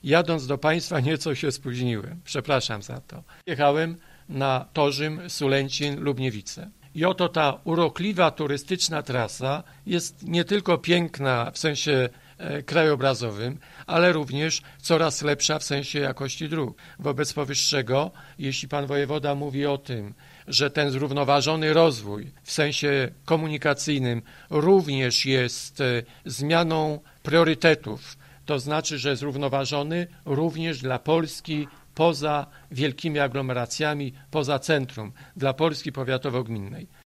jadąc do Państwa nieco się spóźniłem. Przepraszam za to. Jechałem na Torzym, Sulęcin, Lubniewice. I oto ta urokliwa turystyczna trasa jest nie tylko piękna w sensie krajobrazowym, ale również coraz lepsza w sensie jakości dróg. Wobec powyższego, jeśli pan wojewoda mówi o tym, że ten zrównoważony rozwój w sensie komunikacyjnym również jest zmianą priorytetów, to znaczy, że zrównoważony również dla Polski poza wielkimi aglomeracjami, poza centrum, dla Polski powiatowo-gminnej.